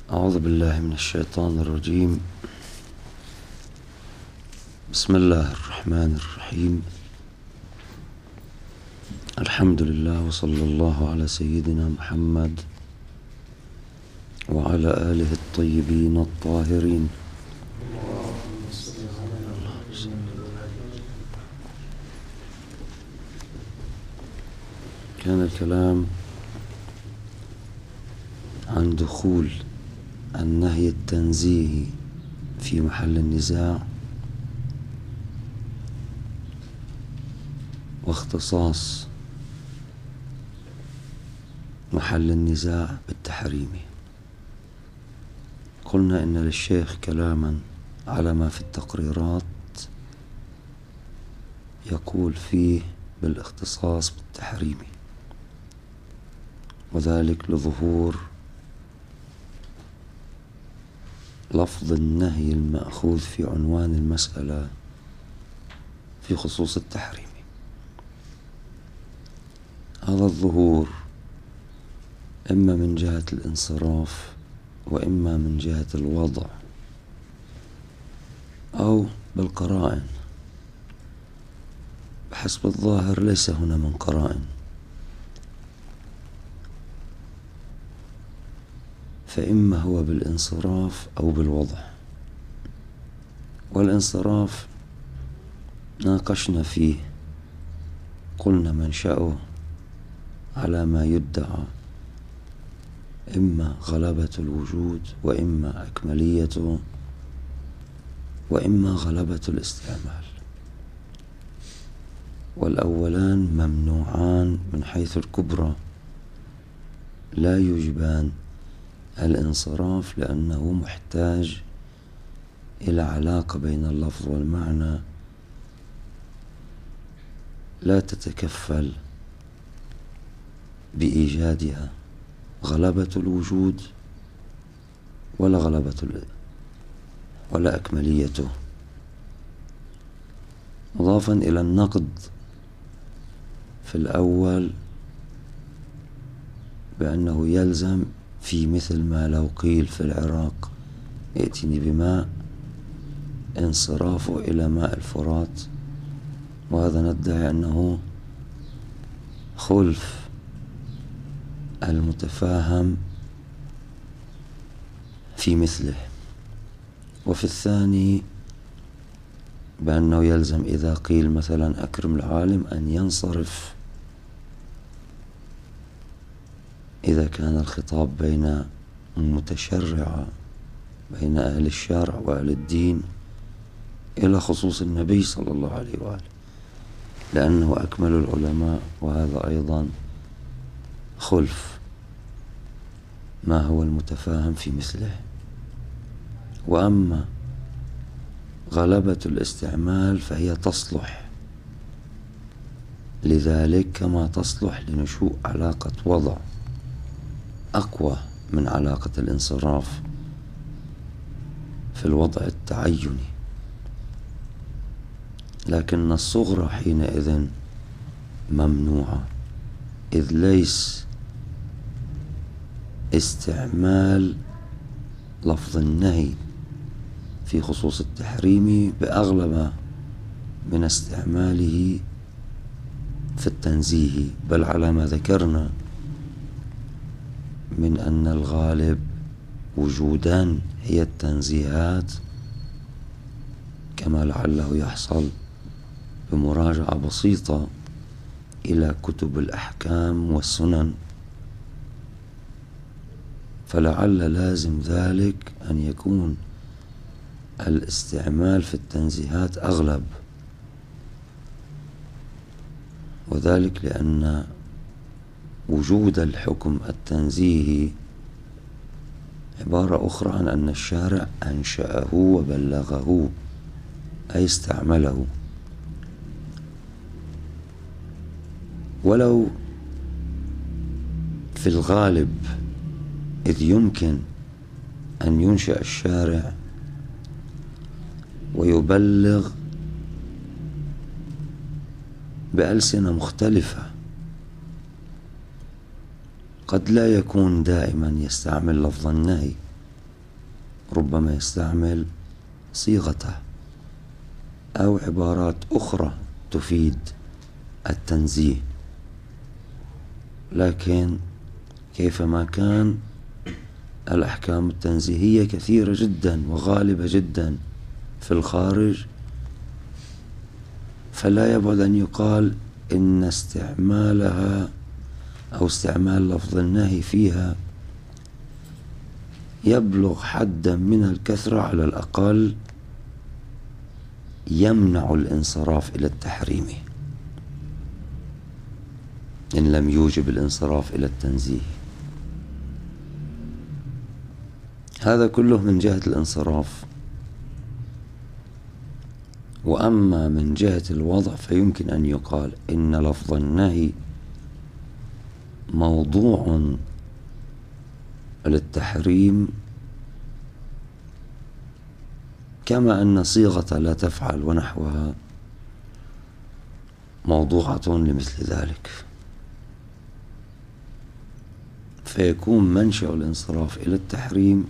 أعوذ بالله من الشيطان الرجيم. بسم الله الرحمن الرحيم. الحمد لله وصلى الله على سيدنا محمد وعلى آله الطيبين الطاهرين. كان الكلام عن دخول النهي التنزيهي في محل النزاع واختصاص محل النزاع بالتحريم. قلنا إن للشيخ كلاما على ما في التقريرات يقول فيه بالاختصاص بالتحريم، وذلك لظهور لفظ النهي المأخوذ في عنوان المسألة في خصوص التحريم. هذا الظهور إما من جهة الانصراف وإما من جهة الوضع أو بالقرائن. بحسب الظاهر ليس هنا من قرائن، فإما هو بالانصراف أو بالوضع. والانصراف ناقشنا فيه، قلنا منشأه على ما يدعى إما غلبة الوجود وإما أكمليته وإما غلبة الاستعمال، والأولان ممنوعان من حيث الكبرى، لا يوجبان الانصراف لأنه محتاج إلى علاقة بين اللفظ والمعنى لا تتكفل بإيجادها غلبة الوجود ولا أكمليته، مضافا إلى النقد في الأول بأنه يلزم في مثل ما لو قيل في العراق ائتني بماء انصرافه إلى ماء الفرات، وهذا ندعي أنه خلف المتفاهم في مثله. وفي الثاني بأنه يلزم إذا قيل مثلا أكرم العالم أن ينصرف إذا كان الخطاب بين المتشرع بين أهل الشرع وأهل الدين إلى خصوص النبي صلى الله عليه وآله، لأنه أكمل العلماء، وهذا أيضا خلف ما هو المتفاهم في مثله. وأما غلبة الاستعمال فهي تصلح لذلك كما تصلح لنشوء علاقة وضع أقوى من علاقة الانصراف في الوضع التعيني، لكن الصغرى حينئذ ممنوعة، إذ ليس استعمال لفظ النهي في خصوص التحريم بأغلب من استعماله في التنزيه، بل على ما ذكرنا من أن الغالب وجودان هي التنزيهات، كما لعله يحصل بمراجعة بسيطة إلى كتب الأحكام والسنن، فلعل لازم ذلك أن يكون الاستعمال في التنزيهات أغلب، وذلك لأن وجود الحكم التنزيهي عبارة أخرى عن أن الشارع أنشأه وبلغه، أي استعمله. ولو في الغالب إذ يمكن أن ينشأ الشارع ويبلغ بألسنة مختلفة، قد لا يكون دائما يستعمل لفظ النهي، ربما يستعمل صيغته أو عبارات أخرى تفيد التنزيه، لكن كيفما كان الأحكام التنزيهية كثيرة جدا وغالبة جدا في الخارج، فلا يبعد أن يقال إن استعمالها أو استعمال لفظ النهي فيها يبلغ حدا من الكثرة، على الأقل يمنع الانصراف إلى التحريم إن لم يوجب الانصراف إلى التنزيه. هذا كله من جهة الانصراف. وأما من جهة الوضع فيمكن أن يقال إن لفظ النهي موضوع للتحريم، كما أن صيغة لا تفعل ونحوها موضوعة لمثل ذلك، فيكون منشأ الانصراف إلى التحريم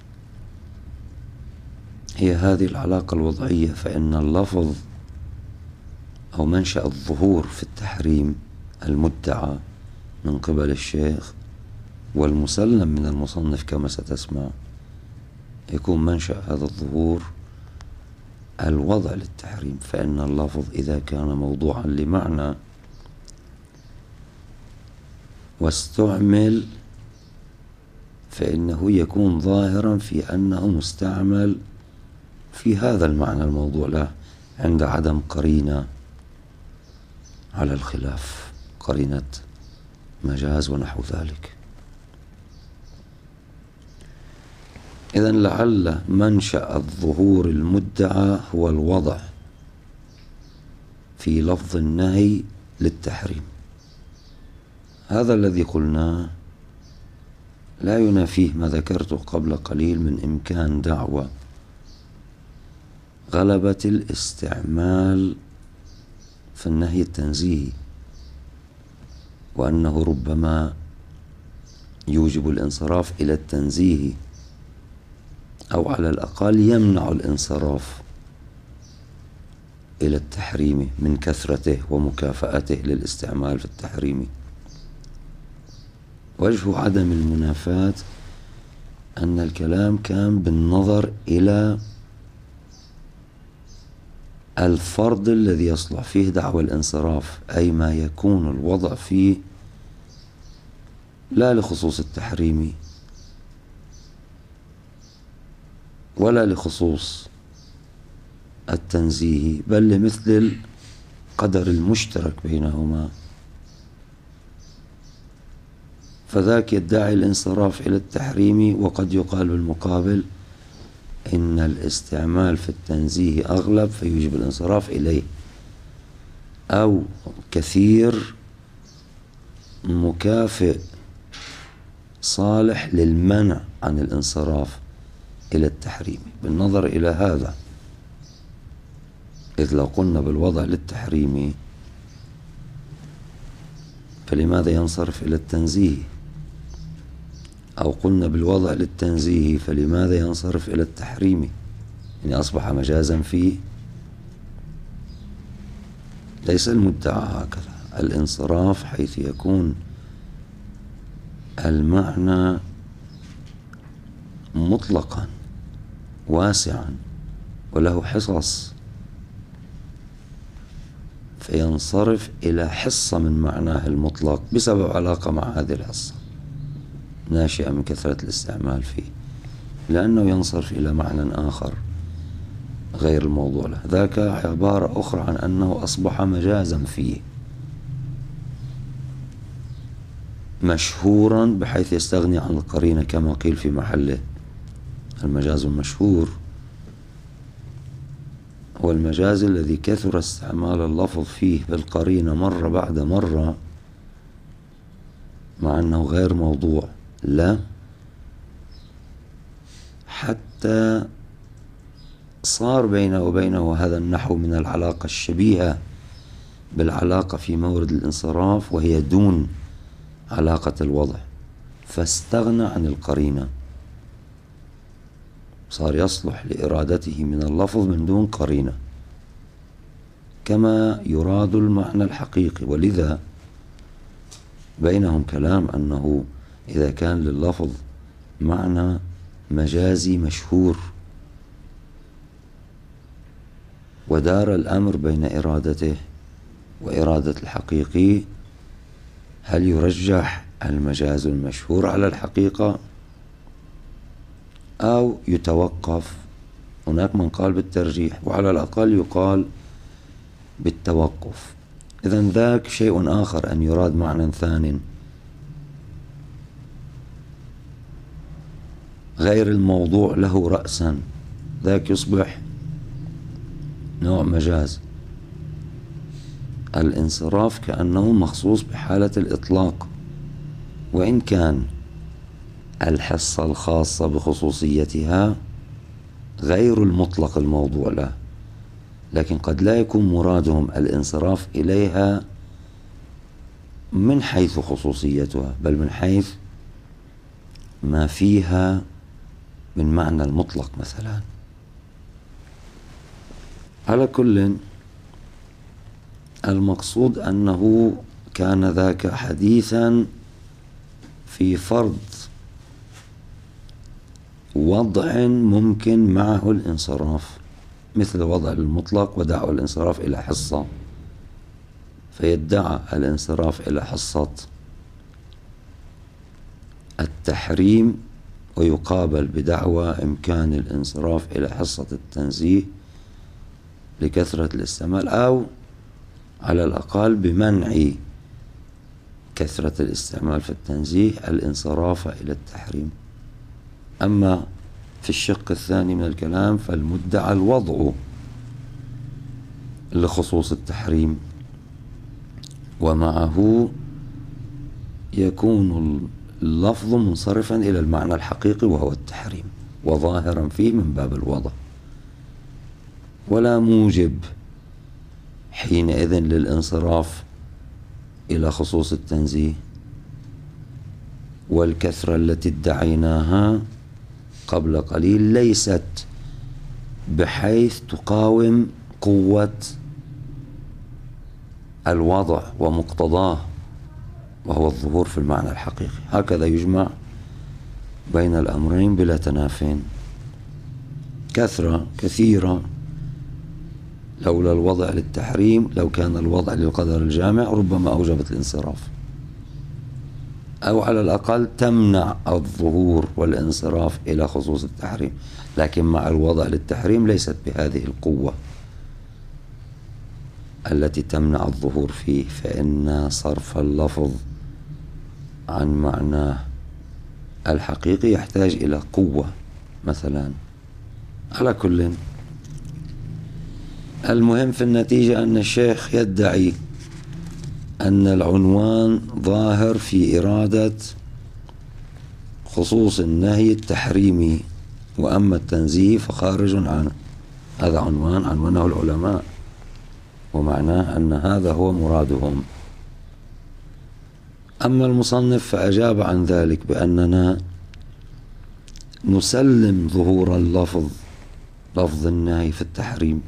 هي هذه العلاقة الوضعية. فإن اللفظ أو منشأ الظهور في التحريم المدعى من قبل الشيخ والمسلم من المصنف كما ستسمع، يكون منشأ هذا الظهور الوضع للتحريم. فإن اللفظ إذا كان موضوعا لمعنى واستعمل فإنه يكون ظاهرا في أنه مستعمل في هذا المعنى الموضوع له عند عدم قرينة على الخلاف، قرينة مجاز ونحو ذلك. إذن لعل منشأ الظهور المدعى هو الوضع في لفظ النهي للتحريم. هذا الذي قلناه لا ينافيه ما ذكرته قبل قليل من إمكان دعوة غلبة الاستعمال في النهي التنزيهي، وأنه ربما يوجب الانصراف إلى التنزيه أو على الأقل يمنع الانصراف إلى التحريم من كثرته ومكافأته للاستعمال في التحريم. وجه عدم المنافاة أن الكلام كان بالنظر إلى الفرض الذي يصلح فيه دعوى الانصراف، أي ما يكون الوضع فيه لا لخصوص التحريم ولا لخصوص التنزيه، بل لمثل القدر المشترك بينهما. فذاك يدعي الانصراف إلى التحريم، وقد يقال بالمقابل إن الاستعمال في التنزيه أغلب فيوجب الانصراف إليه، أو كثير مكافئ صالح للمنع عن الانصراف إلى التحريم. بالنظر إلى هذا، إذ لو قلنا بالوضع للتحريم فلماذا ينصرف إلى التنزيه؟ أو قلنا بالوضع للتنزيه فلماذا ينصرف إلى التحريم؟ يعني أصبح مجازا فيه. ليس المدعى هكذا. الانصراف حيث يكون المعنى مطلقا واسعا وله حصص، فينصرف إلى حصة من معناه المطلق بسبب علاقة مع هذه الحصة ناشئة من كثرة الاستعمال فيه، لأنه ينصرف إلى معنى آخر غير الموضوع له. ذاك عبارة أخرى عن أنه أصبح مجازا فيه، مشهورا بحيث يستغني عن القرينة كما قيل في محله. المجاز المشهور هو المجاز الذي كثر استعمال اللفظ فيه بالقرينة مرة بعد مرة مع أنه غير موضوع، لا، حتى صار بينه وبينه هذا النحو من العلاقة الشبيهة بالعلاقة في مورد الانصراف، وهي دون علاقة الوضع، فاستغنى عن القرينة. صار يصلح لإرادته من اللفظ من دون قرينة كما يراد المعنى الحقيقي. ولذا بينهم كلام أنه إذا كان لللفظ معنى مجازي مشهور ودار الأمر بين إرادته وإرادة الحقيقي، هل يرجح المجاز المشهور على الحقيقة أو يتوقف؟ هناك من قال بالترجيح، وعلى الأقل يقال بالتوقف. إذن ذاك شيء آخر، أن يراد معنى ثان غير الموضوع له رأسا، ذاك يصبح نوع مجاز. الانصراف كأنه مخصوص بحالة الإطلاق، وإن كان الحصة الخاصة بخصوصيتها غير المطلق الموضوع له، لكن قد لا يكون مرادهم الانصراف إليها من حيث خصوصيتها، بل من حيث ما فيها من معنى المطلق مثلا. على كل، المقصود أنه كان ذاك حديثا في فرض وضع ممكن معه الانصراف، مثل وضع المطلق ودعوى الانصراف إلى حصة، فيدعى الانصراف إلى حصة التحريم ويقابل بدعوى إمكان الانصراف إلى حصة التنزيه لكثرة الاستعمال، أو على الأقل بمنع كثرة الاستعمال في التنزيه الانصراف إلى التحريم. أما في الشق الثاني من الكلام فالمدعى الوضع لخصوص التحريم، ومعه يكون اللفظ منصرفا إلى المعنى الحقيقي وهو التحريم، وظاهرا فيه من باب الوضع، ولا موجب حينئذ للانصراف إلى خصوص التنزيه. والكثرة التي ادعيناها قبل قليل ليست بحيث تقاوم قوة الوضع ومقتضاه وهو الظهور في المعنى الحقيقي. هكذا يجمع بين الأمرين بلا تنافٍ. كثرة كثيرة لولا الوضع للتحريم، لو كان الوضع للقدر الجامع ربما أوجبت الانصراف، أو على الأقل تمنع الظهور والانصراف إلى خصوص التحريم، لكن مع الوضع للتحريم ليست بهذه القوة التي تمنع الظهور فيه، فإن صرف اللفظ عن معناه الحقيقي يحتاج إلى قوة مثلا. على كل، المهم في النتيجة أن الشيخ يدعي أن العنوان ظاهر في إرادة خصوص النهي التحريمي، وأما التنزيه فخارج عنه. هذا عنوان عنونه العلماء، ومعناه أن هذا هو مرادهم. أما المصنف فأجاب عن ذلك بأننا نسلم ظهور اللفظ، لفظ النهي في التحريم،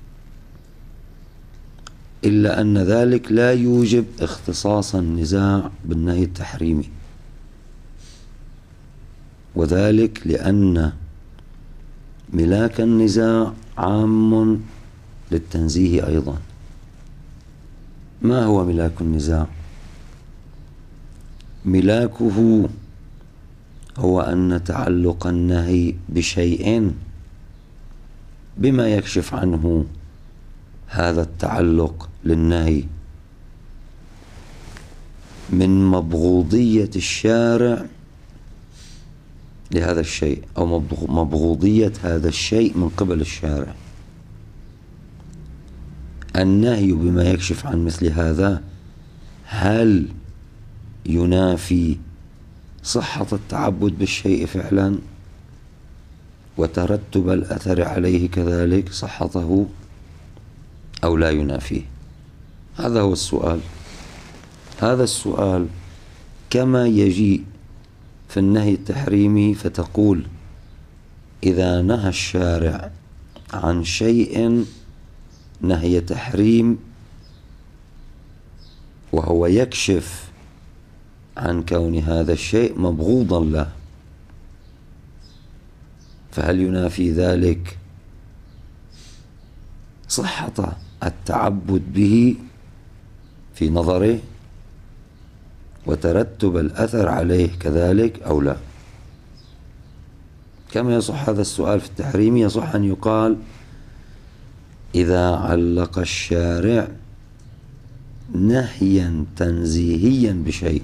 إلا أن ذلك لا يوجب اختصاص النزاع بالنهي التحريمي، وذلك لأن ملاك النزاع عام للتنزيه أيضا. ما هو ملاك النزاع؟ ملاكه هو أن تعلق النهي بشيء بما يكشف عنه هذا التعلق للنهي من مبغوضية الشارع لهذا الشيء، أو مبغوضية هذا الشيء من قبل الشارع. النهي بما يكشف عن مثل هذا هل ينافي صحة التعبد بالشيء فعلا وترتب الأثر عليه كذلك صحته، أو لا ينافيه؟ هذا هو السؤال. هذا السؤال كما يجي في النهي التحريمي فتقول إذا نهى الشارع عن شيء نهي تحريم وهو يكشف عن كون هذا الشيء مبغوضا له، فهل ينافي ذلك صحة التعبد به في نظره وترتب الأثر عليه كذلك أو لا؟ كما يصح هذا السؤال في التحريم، يصح أن يقال إذا علق الشارع نهيا تنزيهيا بشيء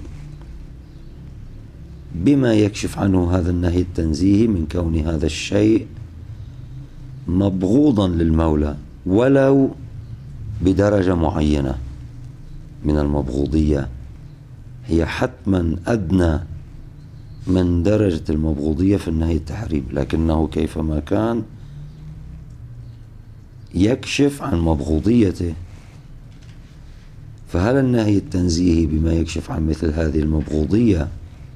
بما يكشف عنه هذا النهي التنزيهي من كون هذا الشيء مبغوضا للمولى ولو بدرجة معينة من المبغوضية، هي حتما أدنى من درجة المبغوضية في النهي التحريم، لكنه كيفما كان يكشف عن مبغوضيته. فهل النهي التنزيهي بما يكشف عن مثل هذه المبغوضية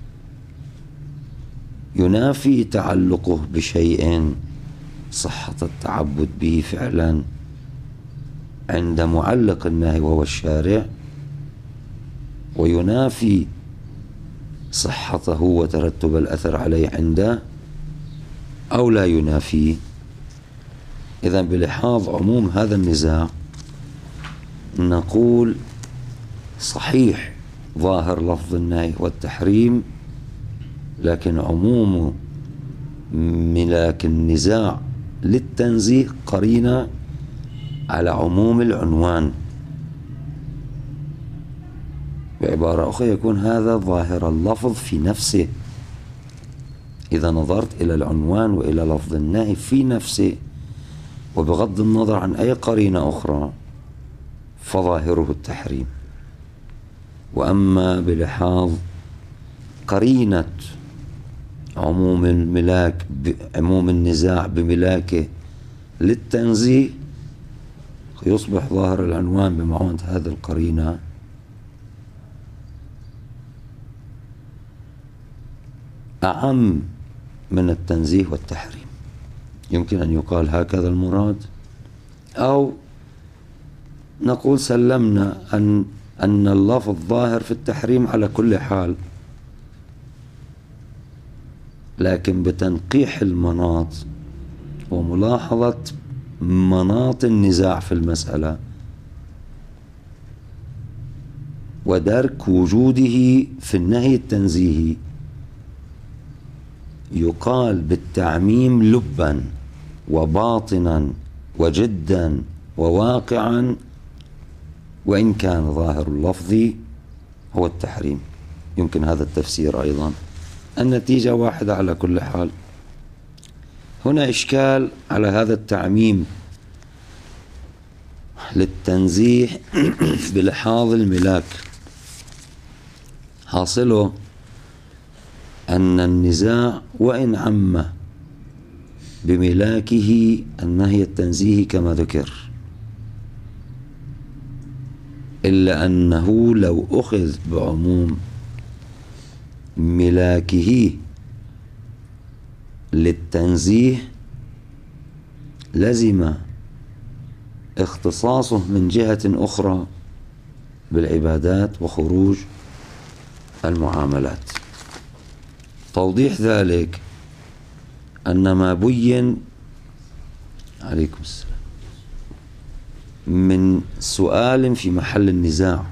ينافي تعلقه بشيء صحة التعبد به فعلا عند معلق النهي وهو الشارع، وينافي صحته وترتب الأثر عليه عنده، أو لا ينافي؟ إذن بلحاظ عموم هذا النزاع نقول صحيح ظاهر لفظ النهي والتحريم، لكن عموم ملاك النزاع للتنزيه قرينة على عموم العنوان. بعبارة أخرى يكون هذا ظاهر اللفظ في نفسه، إذا نظرت إلى العنوان وإلى لفظ النهي في نفسه وبغض النظر عن أي قرينة أخرى فظاهره التحريم. وأما بلحاظ قرينة عموم الملاك عموم النزاع بملاكه للتنزيه يصبح ظاهر العنوان بمعونة هذه القرينة أعم من التنزيه والتحريم. يمكن أن يقال هكذا المراد، أو نقول سلمنا أن اللفظ ظاهر في التحريم على كل حال، لكن بتنقيح المناط وملاحظة مناط النزاع في المسألة ودرك وجوده في النهي التنزيهي يقال بالتعميم لبا وباطنا وجدا وواقعا، وإن كان ظاهر اللفظ هو التحريم. يمكن هذا التفسير أيضا. النتيجة واحدة على كل حال. هنا إشكال على هذا التعميم للتنزيه بلحاظ الملاك، حاصله أن النزاع وإن عم بملاكه النهي التنزيهي كما ذكر، إلا أنه لو أخذ بعموم ملاكه للتنزيه لزم اختصاصه من جهة أخرى بالعبادات وخروج المعاملات. توضيح ذلك أن ما بين عليكم السلام من سؤال في محل النزاع،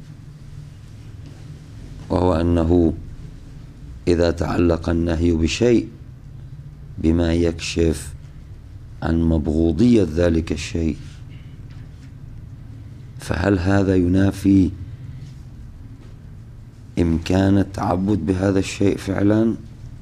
وهو أنه إذا تعلق النهي بشيء بما يكشف عن مبغوضية ذلك الشيء، فهل هذا ينافي إمكان التعبد بهذا الشيء فعلا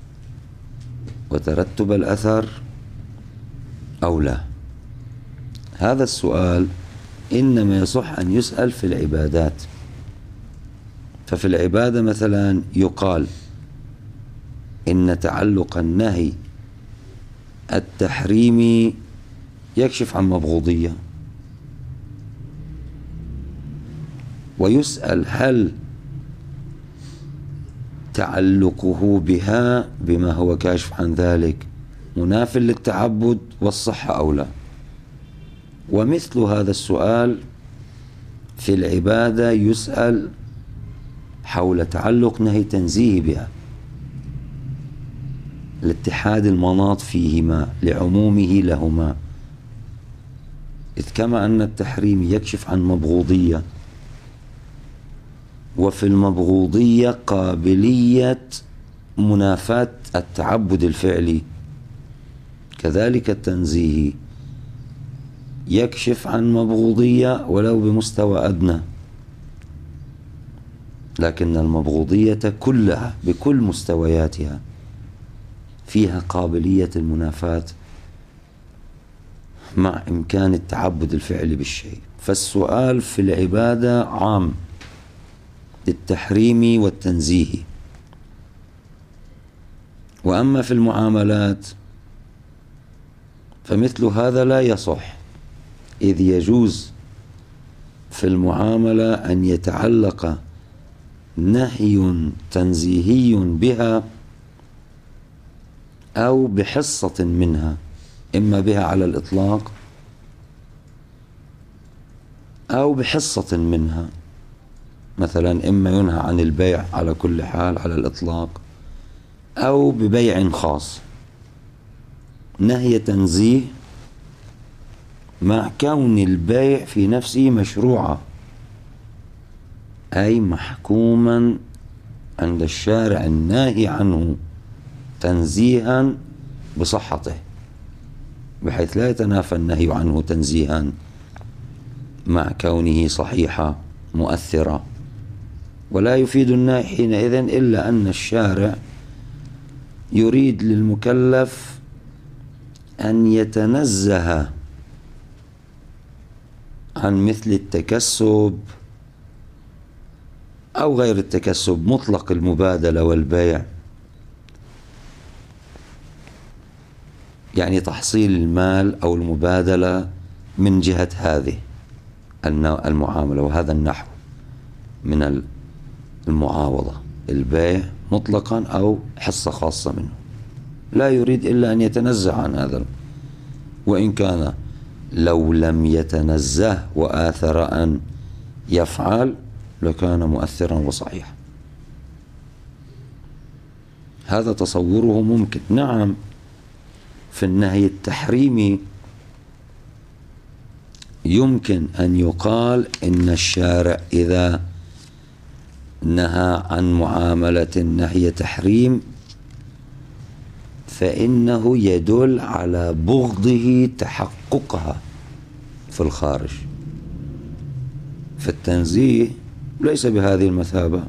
وترتب الأثر أو لا؟ هذا السؤال إنما يصح أن يسأل في العبادات. ففي العبادة مثلا يقال إن تعلق النهي التحريمي يكشف عن مبغوضية، ويسأل هل تعلقه بها بما هو كاشف عن ذلك مناف للتعبد والصحة أو لا. ومثل هذا السؤال في العبادة يسأل حول تعلق نهي تنزيه بها، لاتحاد المناط فيهما لعمومه لهما، إذ كما أن التحريم يكشف عن مبغوضية، وفي المبغوضية قابلية منافاة التعبد الفعلي، كذلك التنزيه يكشف عن مبغوضية ولو بمستوى أدنى، لكن المبغوضية كلها بكل مستوياتها فيها قابلية المنافاة مع إمكان التعبد الفعلي بالشيء. فالسؤال في العبادة عام للتحريم والتنزيه. وأما في المعاملات فمثل هذا لا يصح، إذ يجوز في المعاملة أن يتعلق نهي تنزيهي بها أو بحصة منها، إما بها على الإطلاق أو بحصة منها، مثلا إما ينهى عن البيع على كل حال على الإطلاق أو ببيع خاص، نهي تنزيه مع كون البيع في نفسه مشروعا، أي محكوما عند الشارع الناهي عنه تنزيها بصحته، بحيث لا يتنافى النهي عنه تنزيها مع كونه صحيحة مؤثرة. ولا يفيد النهي حينئذ إلا أن الشارع يريد للمكلف أن يتنزه عن مثل التكسب أو غير التكسب، مطلق المبادلة والبيع، يعني تحصيل المال أو المبادلة من جهة هذه المعاملة وهذا النحو من المعاوضة، البيع مطلقا أو حصة خاصة منه، لا يريد إلا أن يتنزه عن هذا، وإن كان لو لم يتنزه وآثر أن يفعل لكان مؤثرا وصحيحا. هذا تصوره ممكن. نعم، في النهي التحريمي يمكن أن يقال إن الشارع إذا نهى عن معاملة نهي تحريم فإنه يدل على بغضه تحققها في الخارج. في التنزيه ليس بهذه المثابة،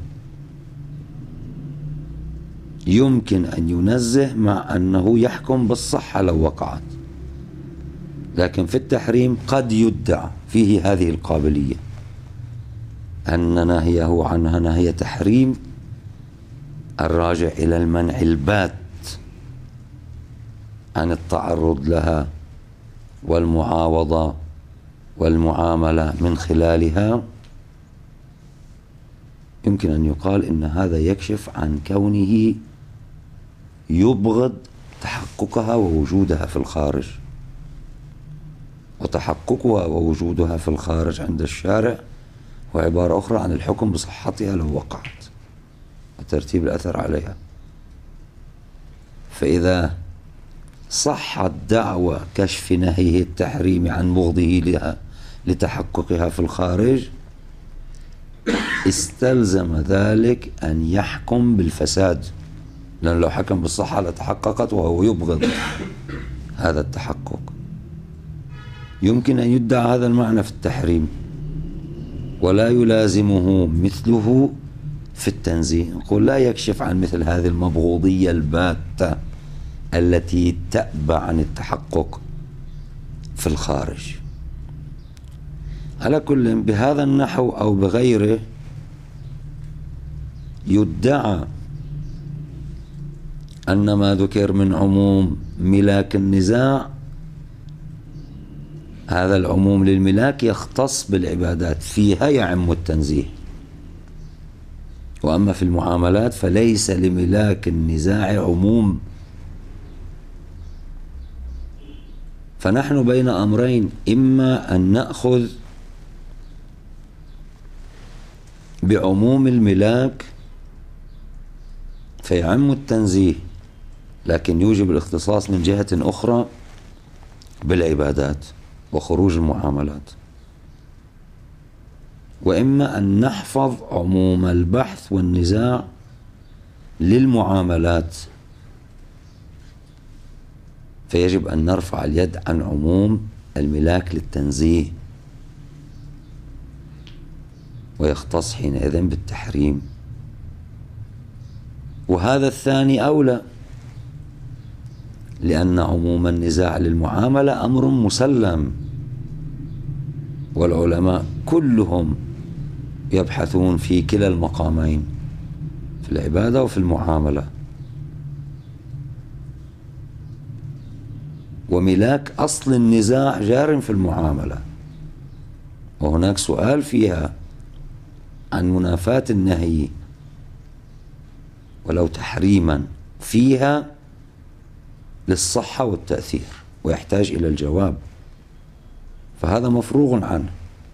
يمكن أن ينزه مع أنه يحكم بالصحة لو وقعت، لكن في التحريم قد يدعى فيه هذه القابلية أن نهيه عنها نهي تحريم الراجع إلى المنع البات عن التعرض لها والمعاوضة والمعاملة من خلالها. يمكن أن يقال إن هذا يكشف عن كونه يبغض تحققها ووجودها في الخارج، وتحققها ووجودها في الخارج عند الشارع وعبارة أخرى عن الحكم بصحتها لو وقعت وترتيب الأثر عليها. فإذا صحت دعوى كشف نهيه التحريم عن بغضه لها لتحققها في الخارج استلزم ذلك أن يحكم بالفساد، لأن لو حكم بالصحة لتحققت وهو يبغض هذا التحقق. يمكن أن يدعى هذا المعنى في التحريم ولا يلازمه مثله في التنزيه، نقول لا يكشف عن مثل هذه المبغوضية الباتة التي تأبى عن التحقق في الخارج. على كل، بهذا النحو أو بغيره يدعى أن ما ذكر من عموم ملاك النزاع، هذا العموم للملاك يختص بالعبادات، فيها يعم التنزيه. وأما في المعاملات فليس لملاك النزاع عموم، فنحن بين أمرين: إما أن نأخذ بعموم الملاك فيعم التنزيه لكن يوجب الاختصاص من جهة أخرى بالعبادات وخروج المعاملات، وإما أن نحفظ عموم البحث والنزاع للمعاملات فيجب أن نرفع اليد عن عموم الملاك للتنزيه ويختص حينئذ بالتحريم. وهذا الثاني أولى، لأن عموم النزاع للمعاملة أمر مسلم، والعلماء كلهم يبحثون في كلا المقامين، في العبادة وفي المعاملة. وملاك أصل النزاع جار في المعاملة، وهناك سؤال فيها عن منافاة النهي ولو تحريما فيها للصحة والتأثير ويحتاج إلى الجواب، فهذا مفروغ عنه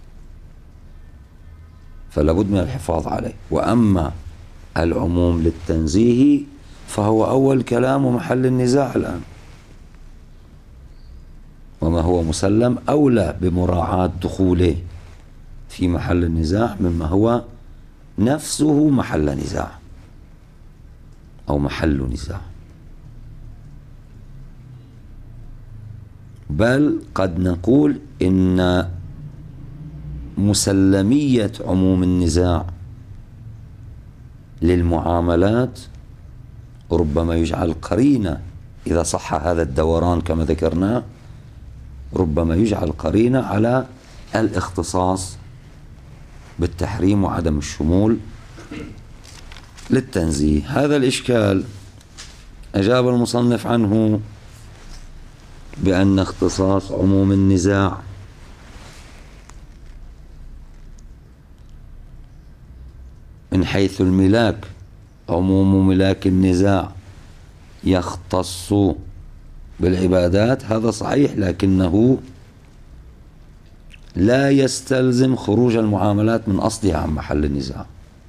فلا بد من الحفاظ عليه. وأما العموم للتنزيه فهو أول كلام ومحل النزاع الآن، وما هو مسلم أولى بمراعاة دخوله في محل النزاع مما هو نفسه محل نزاع أو محل نزاع. بل قد نقول إن مسلمية عموم النزاع للمعاملات ربما يجعل قرينة، إذا صح هذا الدوران كما ذكرنا، ربما يجعل قرينة على الاختصاص بالتحريم وعدم الشمول للتنزيه. هذا الإشكال أجاب المصنف عنه بأن اختصاص عموم النزاع من حيث الملاك، عموم ملاك النزاع يختص بالعبادات، هذا صحيح، لكنه لا يستلزم خروج المعاملات من أصلها عن محل النزاع.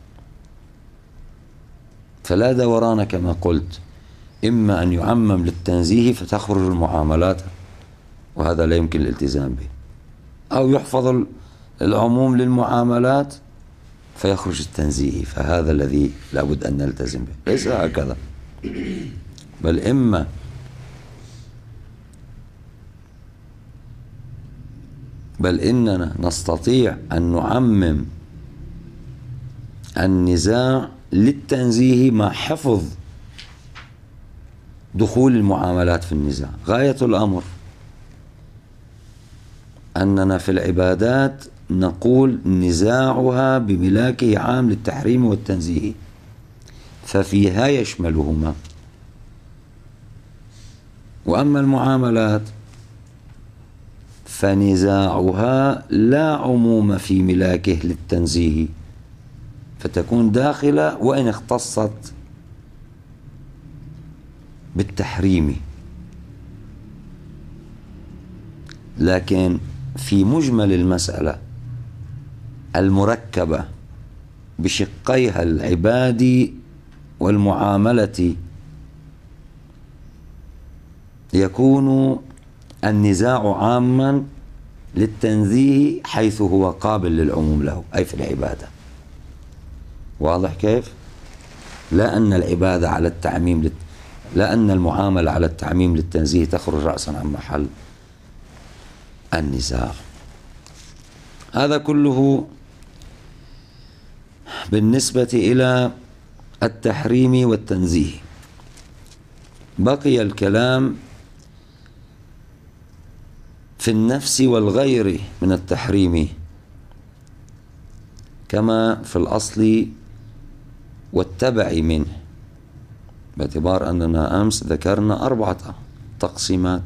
فلا دوران كما قلت، إما أن يعمم للتنزيه فتخرج المعاملات وهذا لا يمكن الالتزام به، أو يحفظ العموم للمعاملات فيخرج التنزيه، فهذا الذي لا بد أن نلتزم به، ليس هكذا، بل إننا نستطيع أن نعمم النزاع للتنزيه مع حفظ دخول المعاملات في النزاع. غاية الأمر أننا في العبادات نقول نزاعها بملاكه عام للتحريم والتنزيه، ففيها يشملهما. وأما المعاملات فنزاعها لا عموم في ملاكه للتنزيه، فتكون داخلة وإن اختصت بالتحريم، لكن في مجمل المسألة المركبة بشقيها العبادي والمعاملة يكون النزاع عاما للتنزيه حيث هو قابل للعموم له، أي في العبادة. واضح كيف؟ لا أن العبادة على التعميم لا أن المعاملة على التعميم للتنزيه تخرج رأسا عن محل النزاع. هذا كله بالنسبة إلى التحريم والتنزيه. بقي الكلام في النفس والغير من التحريم كما في الأصل والتبع منه، باعتبار أننا أمس ذكرنا 4 تقسيمات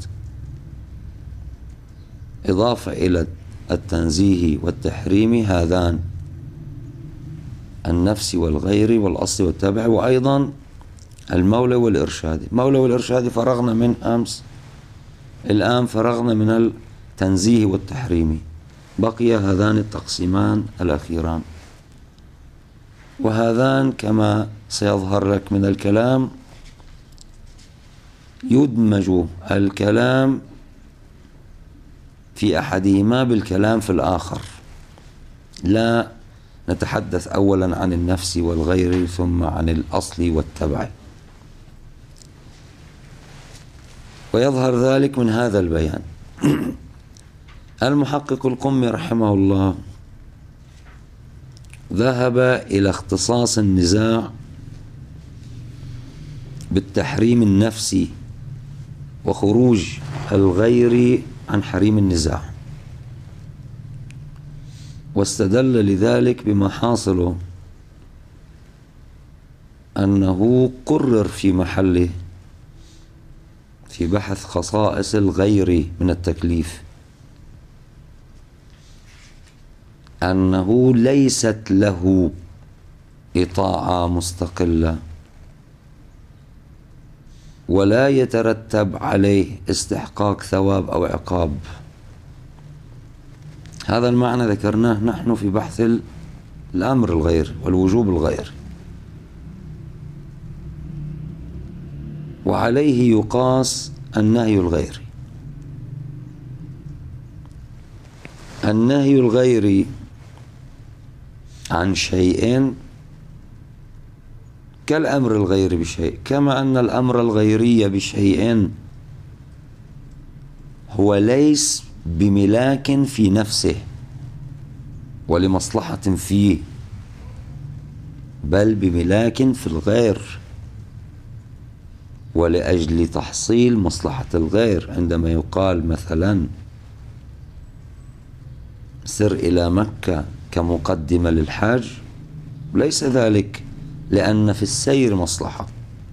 إضافة إلى التنزيه والتحريم، هذان النفس والغير والأصل والتبع، وأيضا المولى والإرشاد. المولى والإرشاد فرغنا من أمس الآن فرغنا من التنزيه والتحريم، بقي هذان التقسيمان الأخيران، وهذان كما سيظهر لك من الكلام يدمج الكلام في أحدهما بالكلام في الآخر، لا نتحدث أولا عن النفس والغير ثم عن الأصل والتبع. ويظهر ذلك من هذا البيان. المحقق القمي رحمه الله ذهب إلى اختصاص النزاع بالتحريم النفسي وخروج الغير عن حريم النزاع، واستدل لذلك بما حاصله أنه قرر في محله في بحث خصائص الغير من التكليف أنه ليست له إطاعة مستقلة ولا يترتب عليه استحقاق ثواب أو عقاب. هذا المعنى ذكرناه نحن في بحث الأمر الغير والوجوب الغير، وعليه يقاس النهي الغيري. النهي الغيري عن شيء كالأمر الغيري بشيء، كما أن الأمر الغيري بشيء هو ليس بملاك في نفسه ولمصلحة فيه، بل بملاك في الغير ولأجل تحصيل مصلحة الغير. عندما يقال مثلا سر إلى مكة كمقدمة للحاج، ليس ذلك لأن في السير مصلحة،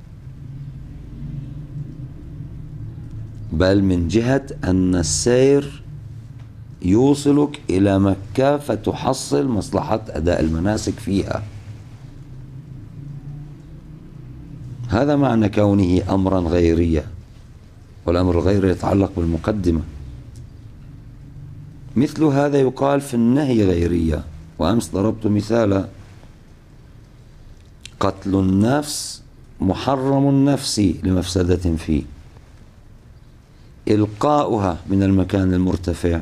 بل من جهة أن السير يوصلك إلى مكة فتحصل مصلحة أداء المناسك فيها. هذا معنى كونه أمرا غيريا، والأمر الغيري يتعلق بالمقدمة. مثل هذا يقال في النهي غيرية، وأمس ضربت مثالا: قتل النفس محرم النفس لمفسدة فيه، إلقاؤها من المكان المرتفع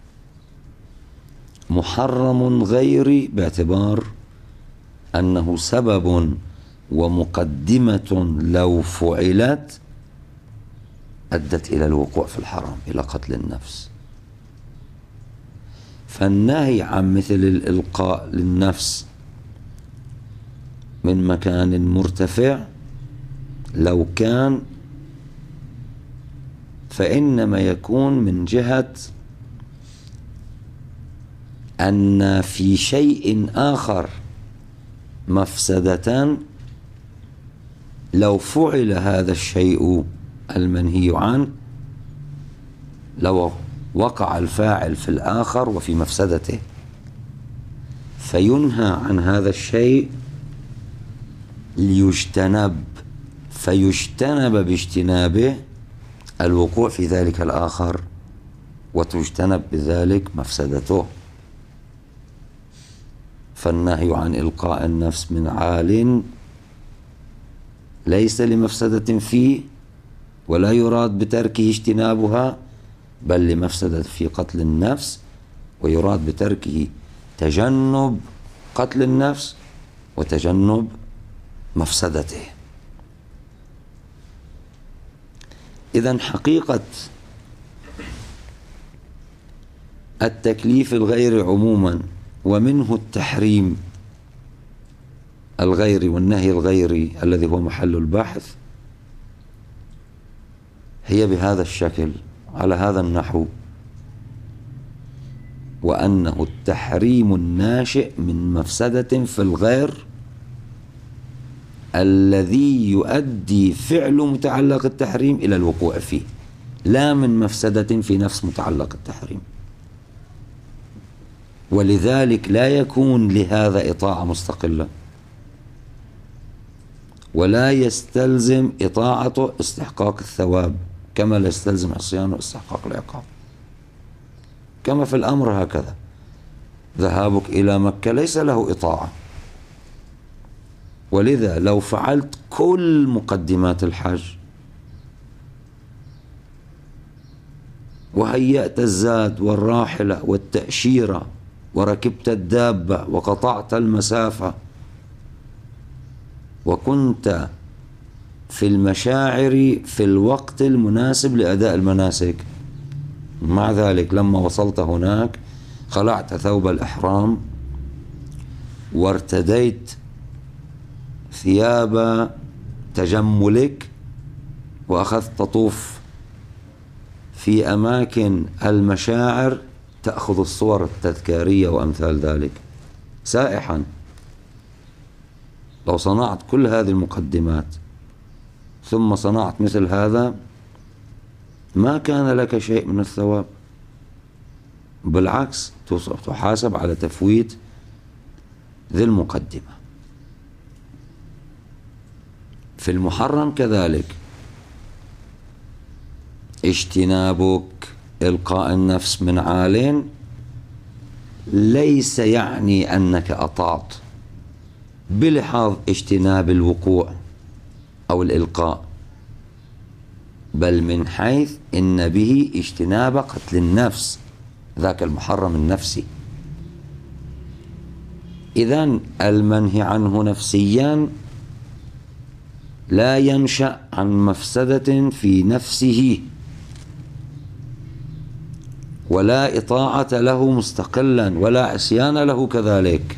محرم غيري باعتبار أنه سبب ومقدمة لو فعلت أدت إلى الوقوع في الحرام، إلى قتل النفس. فالنهي عن مثل الإلقاء للنفس من مكان مرتفع لو كان فإنما يكون من جهة أن في شيء آخر مفسدة لو فعل هذا الشيء المنهي عنه لو وقع الفاعل في الآخر وفي مفسدته، فينهى عن هذا الشيء ليجتنب، فيجتنب باجتنابه الوقوع في ذلك الآخر وتجتنب بذلك مفسدته. فالنهي عن إلقاء النفس من عال ليس لمفسدة فيه ولا يراد بتركه اجتنابها، بل لمفسدة في قتل النفس، ويراد بتركه تجنب قتل النفس وتجنب مفسدته. إذن حقيقة التكليف الغير عموما ومنه التحريم الغيري والنهي الغيري الذي هو محل البحث هي بهذا الشكل على هذا النحو، وأنه التحريم الناشئ من مفسدة في الغير الذي يؤدي فعل متعلق التحريم إلى الوقوع فيه، لا من مفسدة في نفس متعلق التحريم. ولذلك لا يكون لهذا إطاعة مستقلة، ولا يستلزم إطاعته استحقاق الثواب كما لا يستلزم عصيان واستحقاق العقاب. كما في الأمر هكذا، ذهابك إلى مكة ليس له إطاعة، ولذا لو فعلت كل مقدمات الحج وهيأت الزاد والراحلة والتأشيرة وركبت الدابة وقطعت المسافة وكنت في المشاعر في الوقت المناسب لأداء المناسك، مع ذلك لما وصلت هناك خلعت ثوب الإحرام وارتديت ثياب تجملك وأخذت تطوف في أماكن المشاعر تأخذ الصور التذكارية وأمثال ذلك سائحا. لو صنعت كل هذه المقدمات ثم صنعت مثل هذا ما كان لك شيء من الثواب، بالعكس تحاسب على تفويت ذي المقدمة. في المحرم كذلك اجتنابك إلقاء النفس من عال ليس يعني أنك أطعت بلحاظ اجتناب الوقوع أو الإلقاء، بل من حيث إن به اجتناب قتل النفس، ذاك المحرم النفسي. إذن المنهي عنه نفسيا لا ينشأ عن مفسدة في نفسه ولا إطاعة له مستقلا ولا عصيان له كذلك.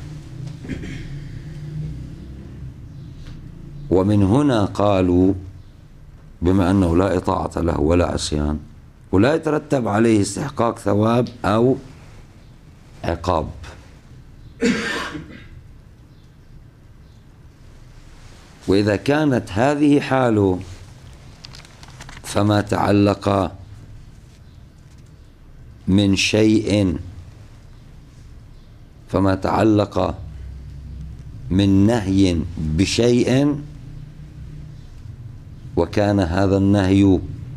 ومن هنا قالوا بما أنه لا إطاعة له ولا عصيان ولا يترتب عليه استحقاق ثواب أو عقاب، وإذا كانت هذه حاله فما تعلق من شيء، فما تعلق من نهي بشيء وكان هذا النهي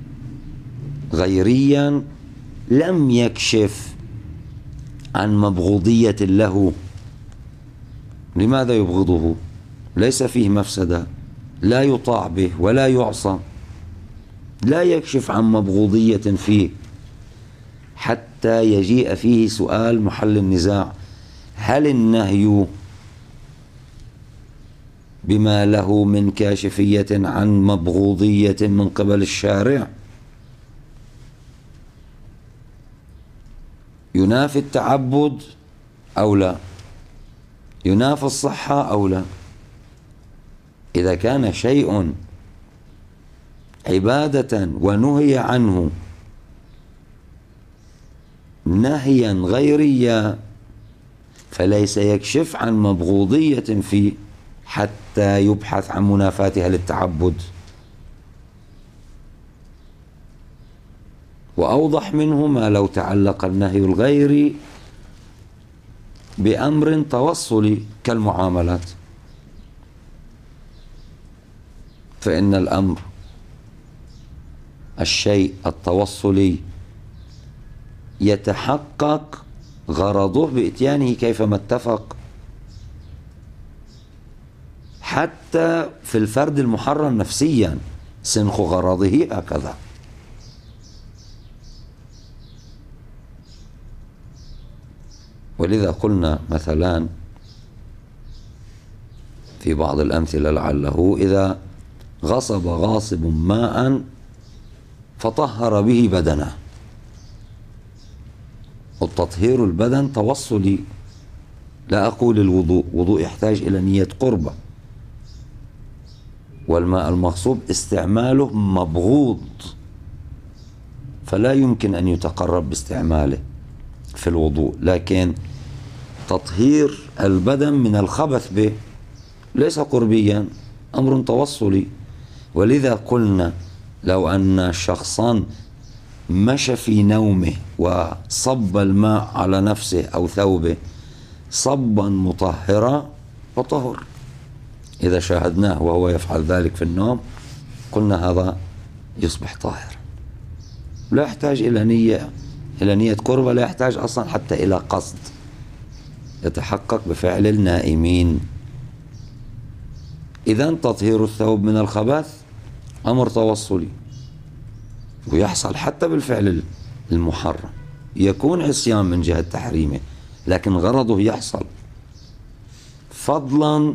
غيريا لم يكشف عن مبغوضية له. لماذا يبغضه؟ ليس فيه مفسدة، لا يطاع به ولا يعصى، لا يكشف عن مبغوضية فيه حتى يجيء فيه سؤال محل النزاع: هل النهي بما له من كاشفية عن مبغوضية من قبل الشارع ينافي التعبد أو لا؟ ينافي الصحة أو لا؟ إذا كان شيء عبادة ونهي عنه نهيا غيريا فليس يكشف عن مبغوضية فيه حتى يبحث عن منافاتها للتعبد. وأوضح منه ما لو تعلق النهي الغيري بأمر توصلي كالمعاملات، فإن الأمر الشيء التوصلي يتحقق غرضه بإتيانه كيفما اتفق، حتى في الفرد المحرم نفسيا سنخ غرضه هكذا. ولذا قلنا مثلا في بعض الأمثلة لعله إذا غصب غاصب ماء فطهر به بدنه، والتطهير البدن توصلي، لا أقول الوضوء، وضوء يحتاج إلى نية قربة، والماء المغصوب استعماله مبغوض فلا يمكن أن يتقرب باستعماله في الوضوء، لكن تطهير البدن من الخبث به ليس قربيا، أمر توصلي. ولذا قلنا لو أن شخصا مشى في نومه وصب الماء على نفسه أو ثوبه صبا مطهرا فطهر، إذا شاهدناه وهو يفعل ذلك في النوم قلنا هذا يصبح طاهر. لا يحتاج إلى نية، إلى نية قربة، لا يحتاج أصلا حتى إلى قصد، يتحقق بفعل النائمين. إذن تطهير الثوب من الخبث أمر توصلي، ويحصل حتى بالفعل المحرم، يكون عصيان من جهة تحريمه لكن غرضه يحصل، فضلا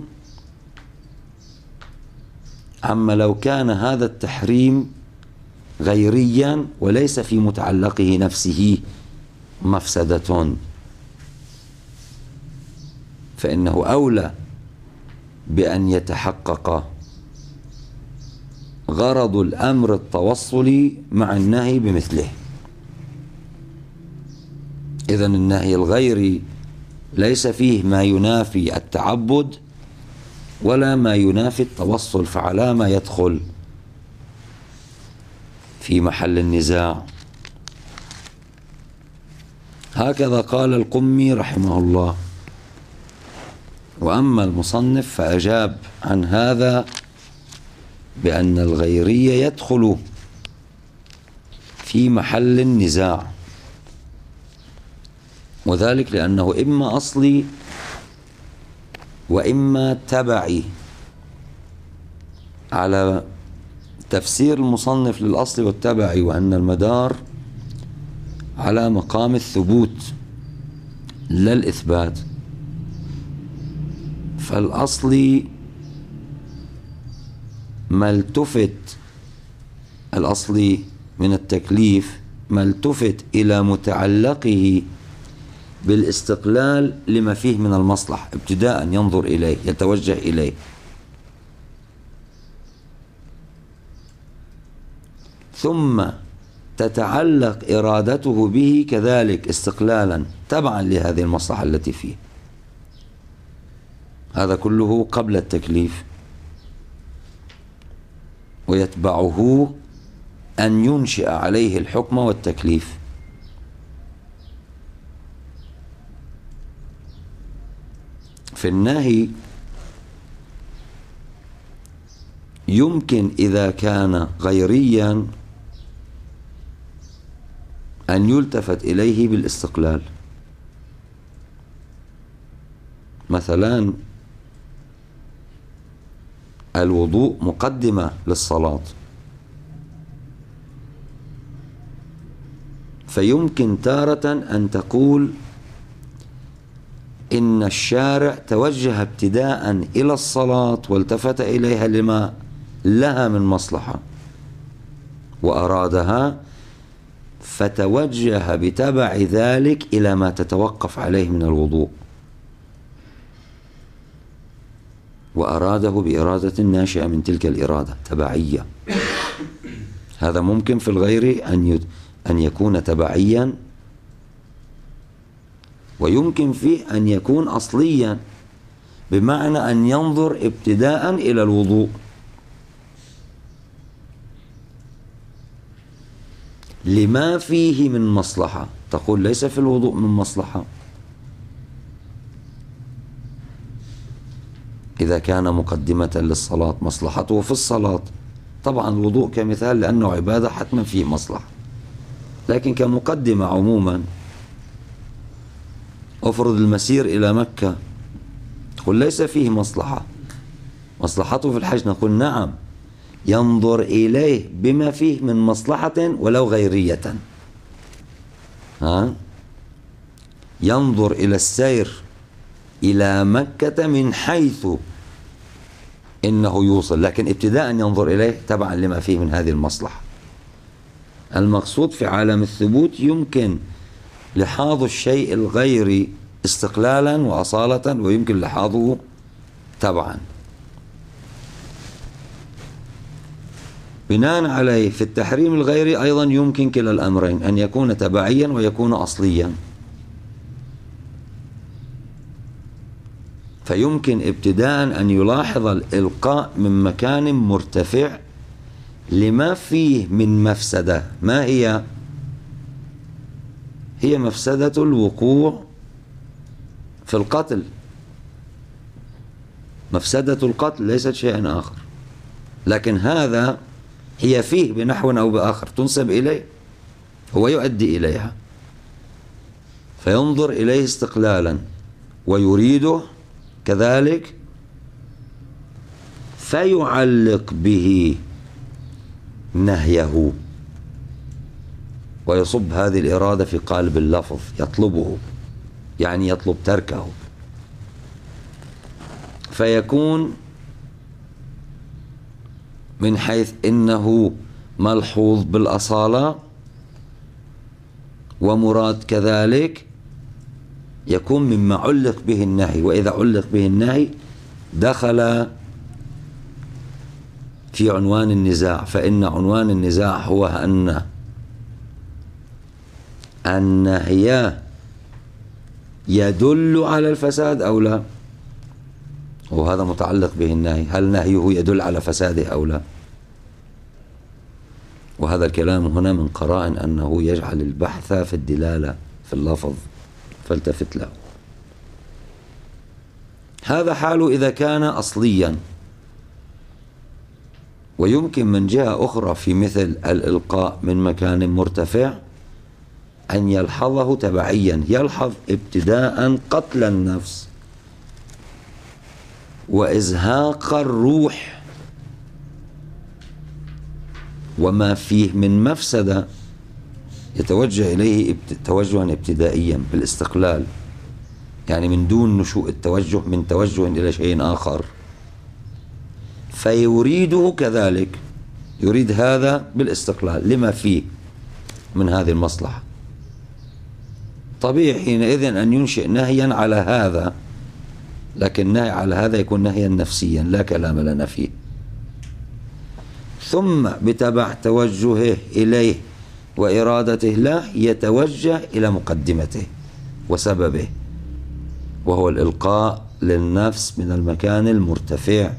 عما لو كان هذا التحريم غيريا وليس في متعلقه نفسه مفسدة، فإنه أولى بأن يتحقق غرض الأمر التوصلي مع النهي بمثله. إذن النهي الغيري ليس فيه ما ينافي التعبد ولا ما ينافي التوصل، فعلى ما يدخل في محل النزاع. هكذا قال القمي رحمه الله. وأما المصنف فأجاب عن هذا بأن الغيري يدخل في محل النزاع، وذلك لأنه إما أصلي وإما تبعي، على تفسير المصنف للأصل والتبعي، وأن المدار على مقام الثبوت لا الإثبات. فالأصلي ما التفت، الأصلي من التكليف ما التفت إلى متعلقه بالاستقلال لما فيه من المصلحة، ابتداء ينظر إليه، يتوجه إليه، ثم تتعلق إرادته به كذلك استقلالا تبعا لهذه المصلحة التي فيه. هذا كله قبل التكليف، ويتبعه أن ينشئ عليه الحكم والتكليف. في النهي يمكن إذا كان غيريا أن يلتفت إليه بالاستقلال. مثلا الوضوء مقدمة للصلاة، فيمكن تارة أن تقول إن الشارع توجه ابتداء إلى الصلاة والتفت إليها لما لها من مصلحة وأرادها، فتوجه بتبع ذلك إلى ما تتوقف عليه من الوضوء، وأراده بإرادة ناشئة من تلك الإرادة تبعية. هذا ممكن في الغير أن يكون تبعيا، ويمكن فيه أن يكون أصليا، بمعنى أن ينظر ابتداء إلى الوضوء لما فيه من مصلحة. تقول ليس في الوضوء من مصلحة إذا كان مقدمة للصلاة، مصلحته في الصلاة. طبعا الوضوء كمثال لأنه عبادة حتما فيه مصلحة، لكن كمقدمة عموما أفرض المسير إلى مكة، تقول ليس فيه مصلحة، مصلحته في الحج. نقول نعم، ينظر إليه بما فيه من مصلحة ولو غيرية. ينظر إلى السير إلى مكة من حيث إنه يوصل، لكن ابتداء ينظر إليه تبعا لما فيه من هذه المصلحة. المقصود في عالم الثبوت يمكن لحاظ الشيء الغيري استقلالا وأصالة، ويمكن لحاظه تبعا. بناء عليه في التحريم الغيري أيضا يمكن كلا الأمرين، أن يكون تبعيا ويكون أصليا. فيمكن ابتداء أن يلاحظ الإلقاء من مكان مرتفع لما فيه من مفسدة. ما هي؟ هي مفسدة الوقوع في القتل، مفسدة القتل ليست شيئا آخر، لكن هذا هي فيه بنحو أو بآخر تنسب إليه. هو يؤدي إليها، فينظر إليه استقلالا ويريده كذلك، فيعلق به نهيه ويصب هذه الإرادة في قالب اللفظ، يطلبه، يعني يطلب تركه، فيكون من حيث إنه ملحوظ بالأصالة ومراد كذلك، يكون مما علق به النهي. وإذا علق به النهي دخل في عنوان النزاع، فإن عنوان النزاع هو أن النهي يدل على الفساد أو لا، وهذا متعلق به النهي، هل نهيه يدل على فساده أو لا. وهذا الكلام هنا من قرائن أنه يجعل البحث في الدلالة في اللفظ، فالتفت له. هذا حاله إذا كان أصليا. ويمكن من جهة أخرى في مثل الإلقاء من مكان مرتفع أن يلحظه تبعيا، يلحظ ابتداء قتل النفس وإزهاق الروح وما فيه من مفسدة، يتوجه إليه توجها ابتدائيا بالاستقلال، يعني من دون نشوء التوجه من توجه إلى شيء آخر، فيريده كذلك، يريد هذا بالاستقلال لما فيه من هذه المصلحة. طبيعي حينئذ أن ينشئ نهيا على هذا، لكن النهي على هذا يكون نهيا نفسيا لا كلام لنا فيه. ثم بتبع توجهه إليه وإرادته له يتوجه إلى مقدمته وسببه، وهو الإلقاء للنفس من المكان المرتفع،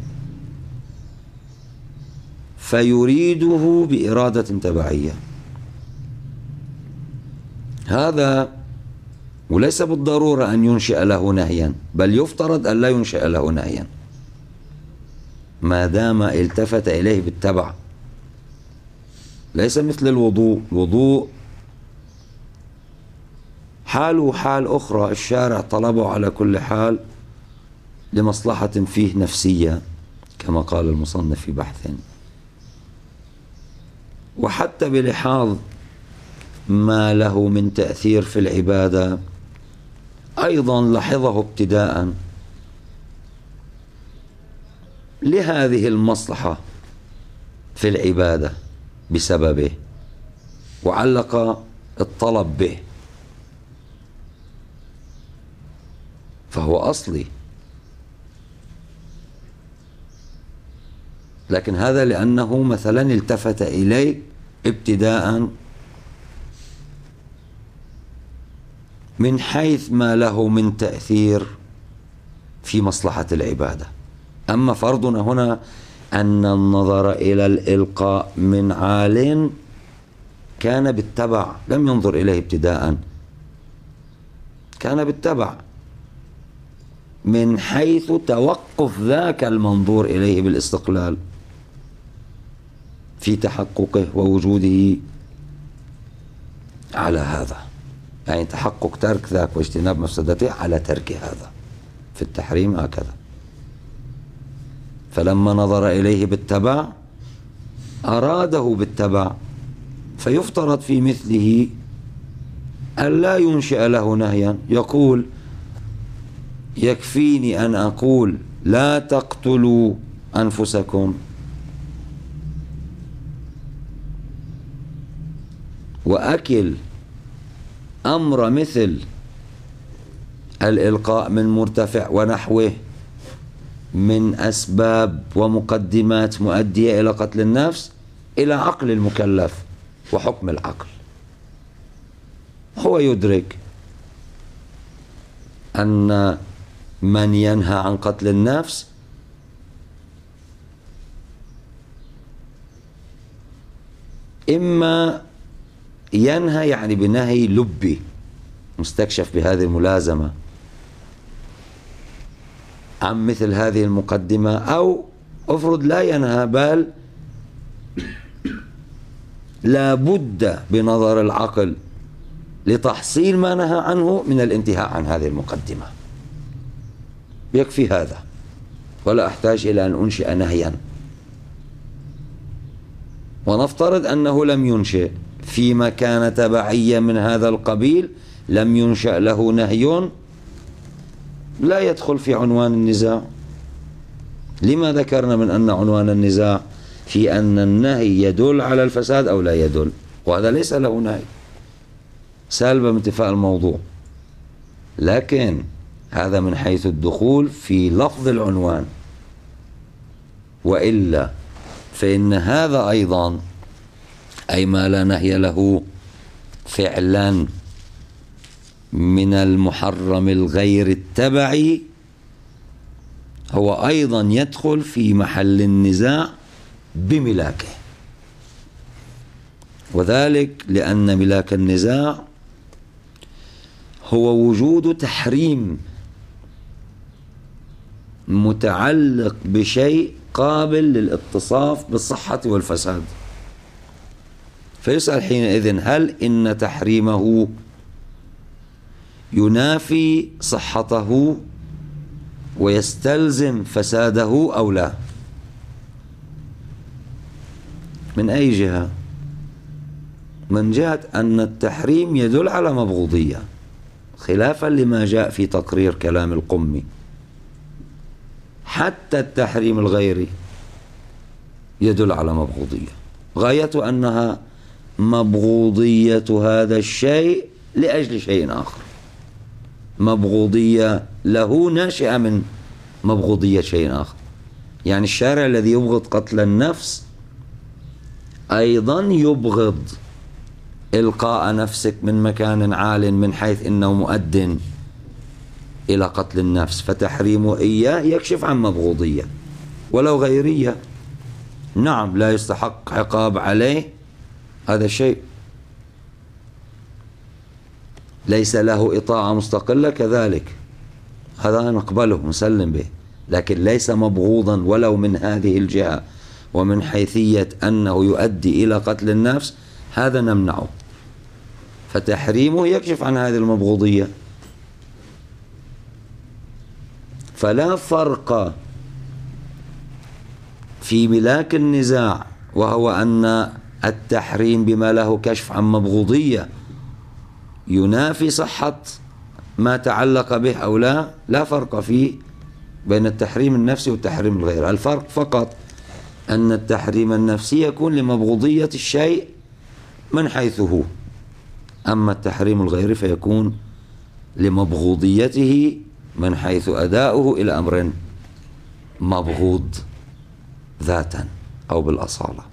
فيريده بإرادة تبعية. هذا وليس بالضرورة أن ينشئ له نهيا، بل يفترض أن لا ينشئ له نهيا ما دام التفت إليه بالتبع. ليس مثل الوضوء، الوضوء حاله حال أخرى، الشارع طلبه على كل حال لمصلحة فيه نفسية كما قال المصنف في بحث، وحتى بلحاظ ما له من تأثير في العبادة أيضا لحظه ابتداء لهذه المصلحة في العبادة بسببه، وعلق الطلب به، فهو أصلي. لكن هذا لأنه مثلا التفت إليه ابتداء من حيث ما له من تأثير في مصلحة العبادة. أما فرضنا هنا أن النظر إلى الإلقاء من عال كان بالتبع، لم ينظر إليه ابتداء، كان بالتبع من حيث توقف ذاك المنظور إليه بالاستقلال في تحققه ووجوده على هذا، يعني تحقق ترك ذاك واجتناب مفسدته على ترك هذا في التحريم هكذا. فلما نظر إليه بالتبع أراده بالتبع، فيفترض في مثله أن لا ينشئ له نهيا، يقول يكفيني أن أقول لا تقتلوا أنفسكم، وأكل أمر مثل الإلقاء من مرتفع ونحوه من أسباب ومقدمات مؤدية إلى قتل النفس إلى عقل المكلف وحكم العقل. هو يدرك أن من ينهى عن قتل النفس إما ينهى يعني بنهي لبي مستكشف بهذه الملازمة عن مثل هذه المقدمة، أو أفرض لا ينهى بل لا بد بنظر العقل لتحصيل ما نهى عنه من الانتهاء عن هذه المقدمة. يكفي هذا ولا أحتاج إلى أن أنشئ نهيا. ونفترض أنه لم ينشئ فيما كان تبعيا من هذا القبيل، لم ينشأ له نهي، لا يدخل في عنوان النزاع. لما ذكرنا من أن عنوان النزاع في أن النهي يدل على الفساد أو لا يدل، وهذا ليس له نهي سالبة من انتفاء الموضوع. لكن هذا من حيث الدخول في لفظ العنوان، وإلا فإن هذا أيضا أي ما لا نهي له فعلا من المحرم الغير التبعي هو أيضا يدخل في محل النزاع بملاكه، وذلك لأن ملاك النزاع هو وجود تحريم متعلق بشيء قابل للاتصاف بالصحة والفساد. فيسأل حينئذ هل إن تحريمه ينافي صحته ويستلزم فساده أو لا؟ من أي جهة؟ من جهة أن التحريم يدل على مبغوضية، خلافا لما جاء في تقرير كلام القمي. حتى التحريم الغيري يدل على مبغوضية، غاية أنها مبغوضية هذا الشيء لأجل شيء آخر، مبغوضية له ناشئة من مبغوضية شيء آخر. يعني الشارع الذي يبغض قتل النفس أيضا يبغض إلقاء نفسك من مكان عال من حيث إنه مؤد إلى قتل النفس، فتحريمه إياه يكشف عن مبغوضية ولو غيرية. نعم لا يستحق عقاب عليه هذا الشيء، ليس له إطاعة مستقلة كذلك، هذا نقبله نسلم به، لكن ليس مبغوضا ولو من هذه الجهة ومن حيثية أنه يؤدي إلى قتل النفس، هذا نمنعه. فتحريمه يكشف عن هذه المبغوضية. فلا فرق في ملاك النزاع، وهو أن التحريم بما له كشف عن مبغوضية ينافي صحة ما تعلق به أو لا، لا فرق فيه بين التحريم النفسي والتحريم الغيري. الفرق فقط أن التحريم النفسي يكون لمبغوضية الشيء من حيث هو، أما التحريم الغيري فيكون لمبغوضيته من حيث أداؤه إلى أمر مبغوض ذاتا أو بالأصالة.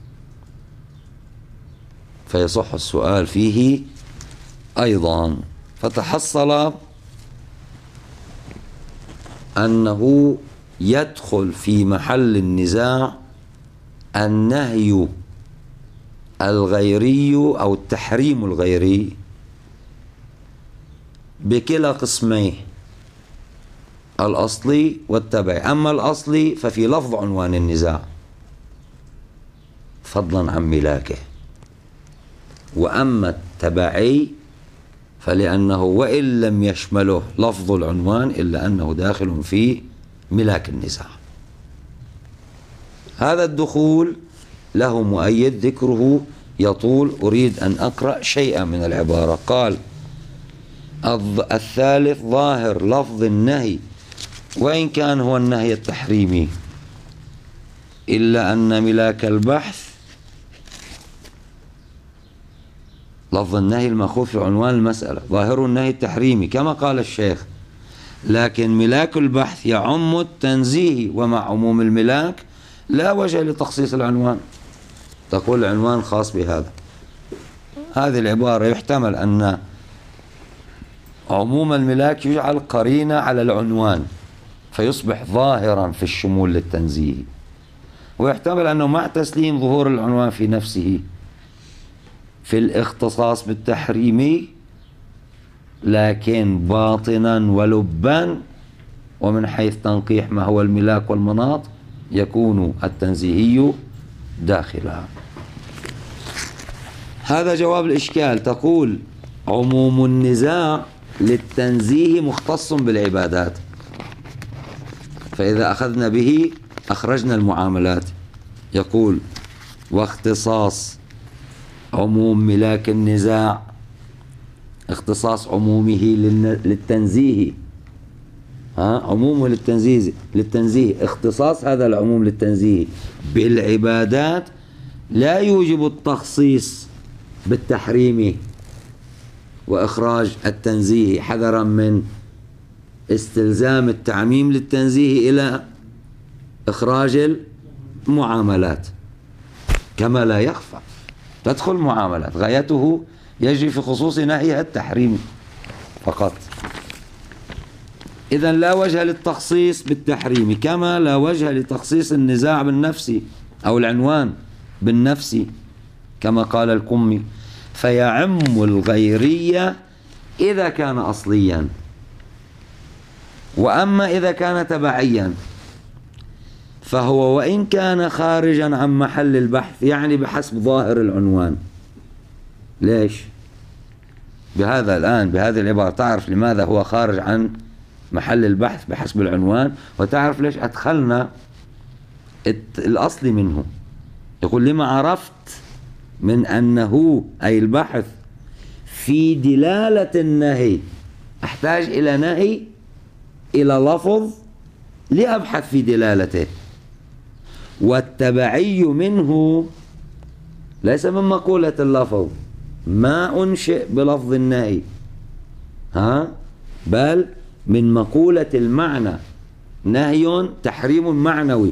فيصح السؤال فيه أيضا. فتحصل أنه يدخل في محل النزاع النهي الغيري أو التحريم الغيري بكلا قسميه، الأصلي والتبعي. أما الأصلي ففي لفظ عنوان النزاع فضلا عن ملاكه، وأما التبعي فلأنه وإن لم يشمله لفظ العنوان إلا أنه داخل في ملاك النزاع. هذا الدخول له مؤيد ذكره يطول، أريد أن أقرأ شيئا من العبارة. قال: الثالث ظاهر لفظ النهي وإن كان هو النهي التحريمي، إلا أن ملاك البحث لفظ النهي المأخوذ في عنوان المسألة ظاهر النهي التحريمي كما قال الشيخ، لكن ملاك البحث يعم التنزيه، ومع عموم الملاك لا وجه لتخصيص العنوان، تقول العنوان خاص بهذا. هذه العبارة يحتمل أن عموم الملاك يجعل قرينة على العنوان فيصبح ظاهرا في الشمول للتنزيه، ويحتمل أنه مع تسليم ظهور العنوان في نفسه في الاختصاص بالتحريمي، لكن باطنا ولبا ومن حيث تنقيح ما هو الملاك والمناط يكون التنزيهي داخلها. هذا جواب الإشكال. تقول عموم النزاع للتنزيه مختص بالعبادات، فإذا أخذنا به أخرجنا المعاملات. يقول واختصاص عموم ملاك النزاع، اختصاص عمومه للتنزيه، عمومه للتنزيه، اختصاص هذا العموم للتنزيه بالعبادات لا يوجب التخصيص بالتحريم وإخراج التنزيه، حذرا من استلزام التعميم للتنزيه إلى إخراج المعاملات، كما لا يخفى تدخل معاملات غايته يجري في خصوص نهيها التحريم فقط. إذن لا وجه للتخصيص بالتحريم، كما لا وجه لتخصيص النزاع بالنفس أو العنوان بالنفس، كما قال القمي: فيعم الغيرية إذا كان أصليا، وأما إذا كان تبعيا فهو وإن كان خارجا عن محل البحث، يعني بحسب ظاهر العنوان. ليش؟ بهذا الآن بهذه العبارة تعرف لماذا هو خارج عن محل البحث بحسب العنوان، وتعرف ليش أدخلنا الأصل منه. يقول: لما عرفت من أنه أي البحث في دلالة النهي، أحتاج إلى نهي، إلى لفظ لأبحث في دلالته، والتبعي منه ليس من مقولة اللفظ، ما أنشئ بلفظ النهي، بل من مقولة المعنى، نهي تحريم معنوي،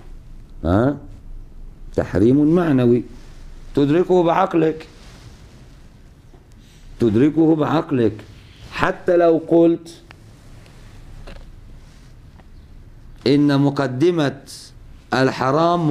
تحريم معنوي تدركه بعقلك، تدركه بعقلك. حتى لو قلت إن مقدمة الحرام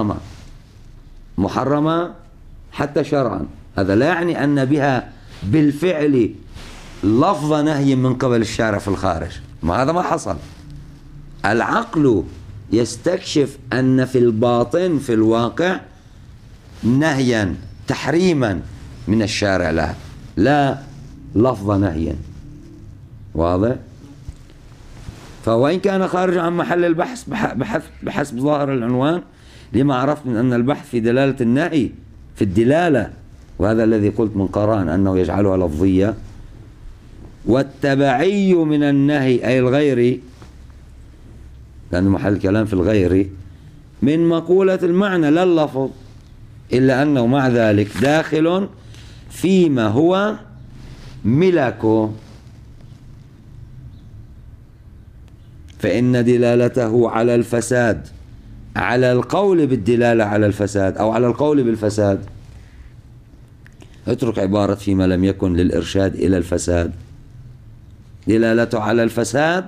محرمة حتى شرعا، هذا لا يعني أن بها بالفعل لفظ نهي من قبل الشارع في الخارج، ما هذا ما حصل. العقل يستكشف أن في الباطن في الواقع نهيا تحريما من الشارع لها، لا لفظ نهيا. واضح؟ فوإن كان خارج عن محل البحث بحسب ظاهر العنوان، لما عرفت من أن البحث في دلالة النهي في الدلالة، وهذا الذي قلت من قران أنه يجعلها لفظية، والتبعي من النهي أي الغير، لأنه محل كلام في الغير، من مقولة المعنى لا اللفظ، إلا أنه مع ذلك داخل فيما هو ملكه، فإن دلالته على الفساد، على القول بالدلالة على الفساد أو على القول بالفساد، اترك عبارة فيما لم يكن للإرشاد إلى الفساد، دلالته على الفساد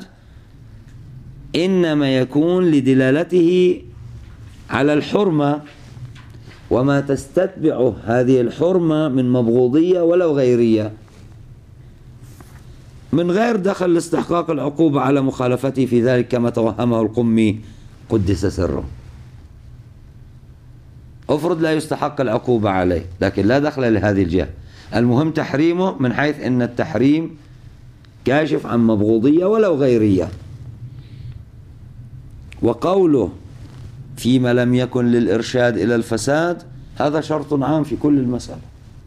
إنما يكون لدلالته على الحرمة، وما تستتبعه هذه الحرمة من مبغوضية ولو غيرية، من غير دخل لاستحقاق العقوبة على مخالفته في ذلك كما توهمه القمي قدس سره. افرض لا يستحق العقوبة عليه، لكن لا دخل لهذه الجهة، المهم تحريمه من حيث أن التحريم كاشف عن مبغوضية ولو غيرية. وقوله فيما لم يكن للإرشاد إلى الفساد هذا شرط عام في كل المسألة،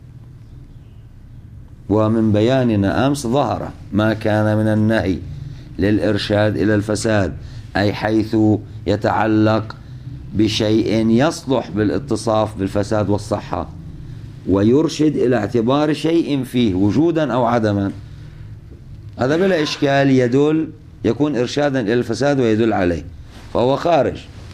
ومن بياننا أمس ظهر ما كان من النهي للإرشاد إلى الفساد، أي حيث يتعلق بشيء يصلح بالاتصاف بالفساد والصحة، ويرشد إلى اعتبار شيء فيه وجودا أو عدما، هذا بلا إشكال يدل، يكون إرشادا إلى الفساد ويدل عليه، فهو خارج.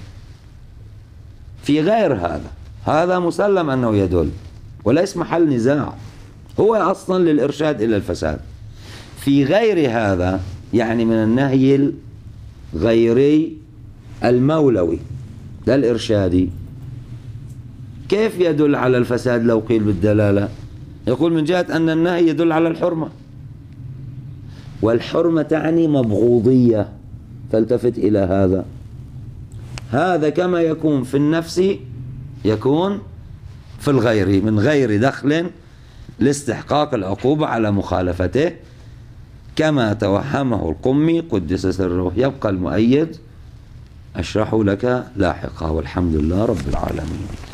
في غير هذا مسلم أنه يدل وليس محل نزاع، هو أصلا للإرشاد إلى الفساد. في غير هذا يعني من النهي الغيري المولوي لا الإرشادي، كيف يدل على الفساد لو قيل بالدلالة؟ يقول من جهة أن النهي يدل على الحرمة، والحرمة تعني مبغوضية، فالتفت إلى هذا كما يكون في النفس يكون في الغير من غير دخل لاستحقاق العقوبة على مخالفته كما توهمه القمي قدس سره. يبقى المؤيد أشرح لك لاحقا، والحمد لله رب العالمين.